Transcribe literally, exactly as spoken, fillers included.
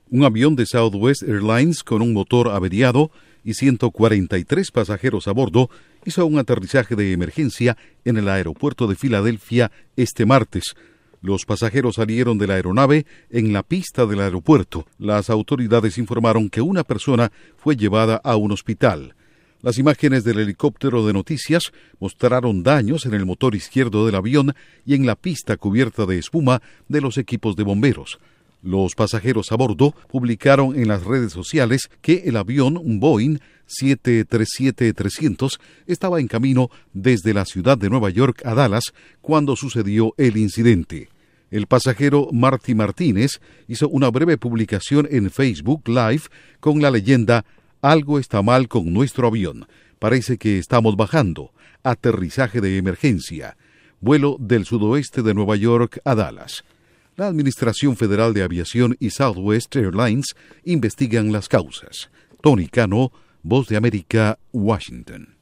Un avión de Southwest Airlines con un motor averiado y ciento cuarenta y tres pasajeros a bordo hizo un aterrizaje de emergencia en el aeropuerto de Filadelfia este martes. Los pasajeros salieron de la aeronave en la pista del aeropuerto. Las autoridades informaron que una persona fue llevada a un hospital. Las imágenes del helicóptero de noticias mostraron daños en el motor izquierdo del avión y en la pista cubierta de espuma de los equipos de bomberos. Los pasajeros a bordo publicaron en las redes sociales que el avión, un Boeing siete treinta y siete trescientos, estaba en camino desde la ciudad de Nueva York a Dallas cuando sucedió el incidente. El pasajero Marty Martínez hizo una breve publicación en Facebook Live con la leyenda «Algo está mal con nuestro avión. Parece que estamos bajando. Aterrizaje de emergencia. Vuelo del sudoeste de Nueva York a Dallas». La Administración Federal de Aviación y Southwest Airlines investigan las causas. Tony Cano, Voz de América, Washington.